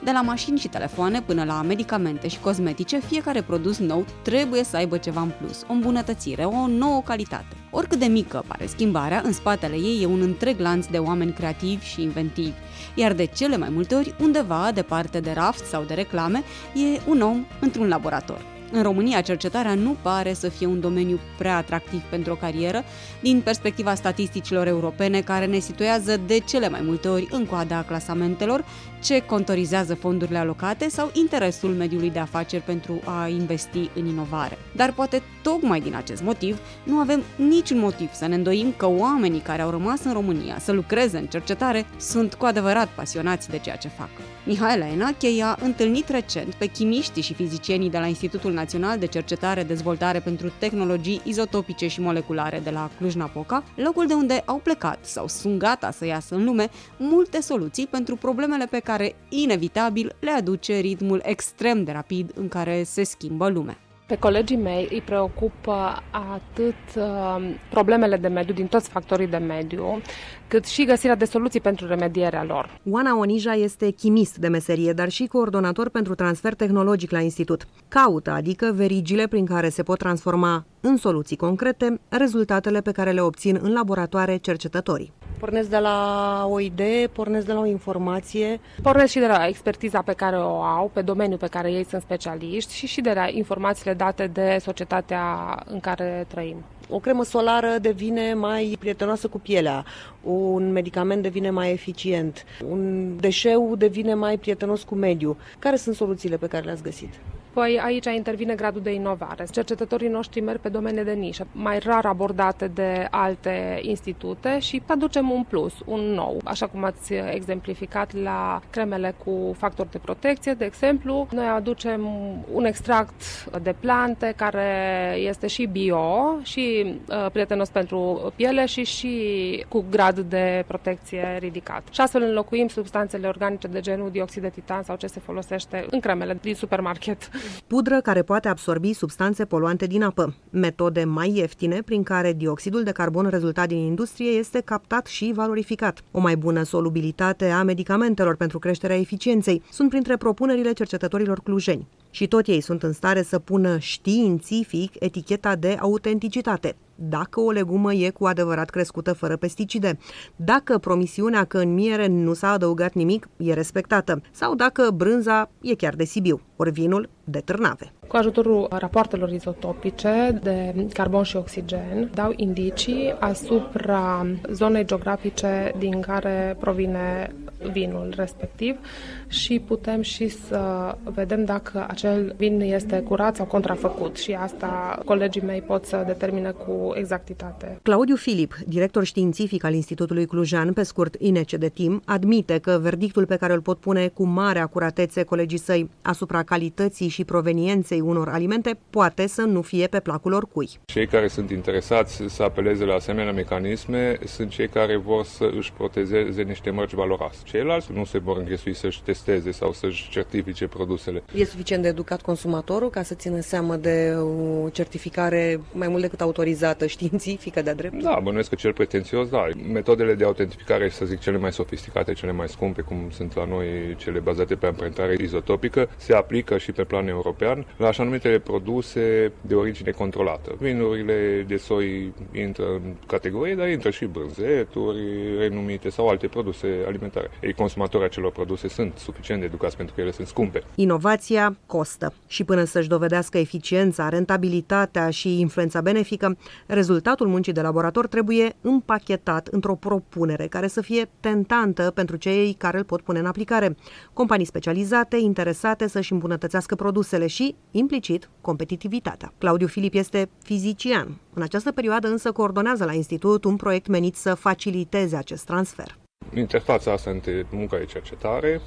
De la mașini și telefoane până la medicamente și cosmetice, fiecare produs nou trebuie să aibă ceva în plus, o îmbunătățire, o nouă calitate. Oricât de mică pare schimbarea, în spatele ei e un întreg lanț de oameni creativi și inventivi, iar de cele mai multe ori, undeva, departe de raft sau de reclame, e un om într-un laborator. În România, cercetarea nu pare să fie un domeniu prea atractiv pentru o carieră, din perspectiva statisticilor europene, care ne situează de cele mai multe ori în coada clasamentelor, ce contorizează fondurile alocate sau interesul mediului de afaceri pentru a investi în inovare. Dar poate tocmai din acest motiv nu avem niciun motiv să ne îndoim că oamenii care au rămas în România să lucreze în cercetare sunt cu adevărat pasionați de ceea ce fac. Mihaela Enache i-a întâlnit recent pe chimiștii și fizicienii de la Institutul Național de Cercetare-Dezvoltare pentru Tehnologii Izotopice și Moleculare de la Cluj-Napoca, locul de unde au plecat sau sunt gata să iasă în lume multe soluții pentru problemele pe care, inevitabil, le aduce ritmul extrem de rapid în care se schimbă lumea. Pe colegii mei îi preocupă atât problemele de mediu, din toți factorii de mediu, cât și găsirea de soluții pentru remedierea lor. Oana Onija este chimist de meserie, dar și coordonator pentru transfer tehnologic la institut. Caută, adică verigile prin care se pot transforma în soluții concrete rezultatele pe care le obțin în laboratoare cercetătorii. Pornesc de la o idee, pornesc de la o informație. Pornesc și de la expertiza pe care o au, pe domeniul pe care ei sunt specialiști și de la informațiile date de societatea în care trăim. O cremă solară devine mai prietenoasă cu pielea, un medicament devine mai eficient, un deșeu devine mai prietenos cu mediul. Care sunt soluțiile pe care le-ați găsit? Păi aici intervine gradul de inovare. Cercetătorii noștri merg pe domenii de nișă, mai rar abordate de alte institute și aducem un plus, un nou. Așa cum ați exemplificat la cremele cu factor de protecție, de exemplu, noi aducem un extract de plante care este și bio și prietenos pentru piele și cu grad de protecție ridicat. Și astfel înlocuim substanțele organice de genul dioxid de titan sau ce se folosește în cremele din supermarket. Pudră care poate absorbi substanțe poluante din apă. Metode mai ieftine prin care dioxidul de carbon rezultat din industrie este captat și valorificat. O mai bună solubilitate a medicamentelor pentru creșterea eficienței sunt printre propunerile cercetătorilor clujeni. Și tot ei sunt în stare să pună științific eticheta de autenticitate. Dacă o legumă e cu adevărat crescută fără pesticide, dacă promisiunea că în miere nu s-a adăugat nimic e respectată, sau dacă brânza e chiar de Sibiu, ori vinul de Târnave. Cu ajutorul rapoartelor izotopice de carbon și oxigen, dau indicii asupra zonei geografice din care provine vinul respectiv și putem și să vedem dacă acel vin este curat sau contrafăcut și asta colegii mei pot să determine cu exactitate. Claudiu Filip, director științific al Institutului Clujan, pe scurt INCDTIM, admite că verdictul pe care îl pot pune cu mare acuratețe colegii săi asupra calității și provenienței unor alimente poate să nu fie pe placul oricui. Cei care sunt interesați să apeleze la asemenea mecanisme sunt cei care vor să își protejeze niște mărci valoroase. Ceilalți nu se vor înghesui să-și testeze sau să-și certifice produsele. E suficient de educat consumatorul ca să țină seamă de o certificare mai mult decât autorizată științifică de-a dreptul? Da, bănuiesc că cel pretențios, da. Metodele de autentificare, să zic, cele mai sofisticate, cele mai scumpe, cum sunt la noi cele bazate pe amprentare izotopică, se aplică și pe plan european la așa numitele produse de origine controlată. Vinurile de soi intră în categorie, dar intră și brânzeturi renumite sau alte produse alimentare. Ei, consumatorii acelor produse sunt suficient de educați pentru că ele sunt scumpe. Inovația costă și până să-și dovedească eficiența, rentabilitatea și influența benefică, rezultatul muncii de laborator trebuie împachetat într-o propunere care să fie tentantă pentru cei care îl pot pune în aplicare. Companii specializate, interesate să-și îmbunătățească produsele și, implicit, competitivitatea. Claudiu Filip este fizician. În această perioadă însă coordonează la institut un proiect menit să faciliteze acest transfer. Interfața asta între munca de cercetare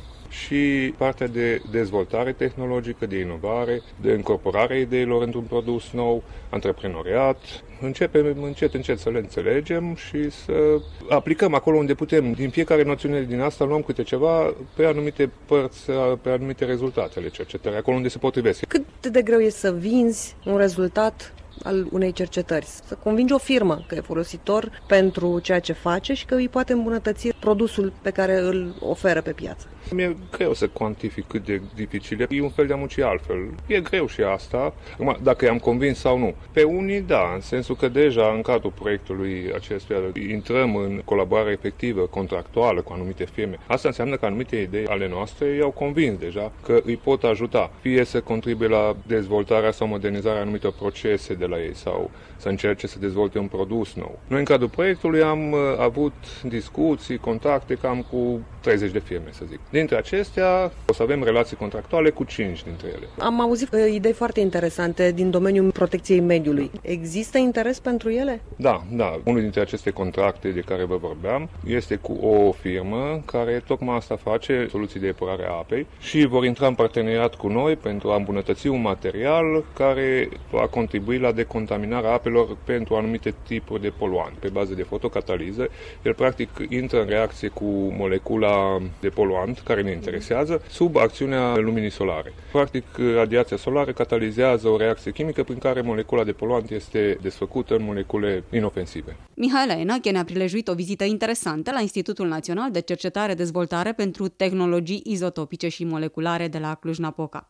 și partea de dezvoltare tehnologică, de inovare, de incorporare ideilor într-un produs nou, antreprenoriat. Începem încet să le înțelegem și să aplicăm acolo unde putem. Din fiecare noțiune din asta luăm câte ceva pe anumite părți, pe anumite rezultate ale cercetării, acolo unde se potrivesc. Cât de greu e să vinzi un rezultat al unei cercetări, să convingi o firmă că e folositor pentru ceea ce face și că îi poate îmbunătăți produsul pe care îl oferă pe piață? Mi-e greu să cuantific cât de dificil e un fel de a munci altfel. E greu și asta. Acum, dacă i-am convins sau nu. Pe unii, da, în sensul că deja în cadrul proiectului acestuia intrăm în colaborare efectivă, contractuală cu anumite firme. Asta înseamnă că anumite idei ale noastre i-au convins deja că îi pot ajuta. Fie să contribuie la dezvoltarea sau modernizarea anumitor procese de la ei sau să încerce să dezvolte un produs nou. Noi în cadrul proiectului am avut discuții, contacte cam cu 30 de firme, să zic. Dintre acestea o să avem relații contractuale cu 5 dintre ele. Am auzit idei foarte interesante din domeniul protecției mediului. Există interes pentru ele? Da. Unul dintre aceste contracte de care vă vorbeam este cu o firmă care tocmai asta face, soluții de epurare a apei, și vor intra în parteneriat cu noi pentru a îmbunătăți un material care va contribui la decontaminarea apelor pentru anumite tipuri de poluanți. Pe bază de fotocataliză, el practic intră în reacție cu molecula de poluant care ne interesează sub acțiunea luminii solare. Practic, radiația solară catalizează o reacție chimică prin care molecula de poluant este desfăcută în molecule inofensive. Mihaela Enache ne-a prilejuit o vizită interesantă la Institutul Național de Cercetare-Dezvoltare pentru Tehnologii Izotopice și Moleculare de la Cluj-Napoca.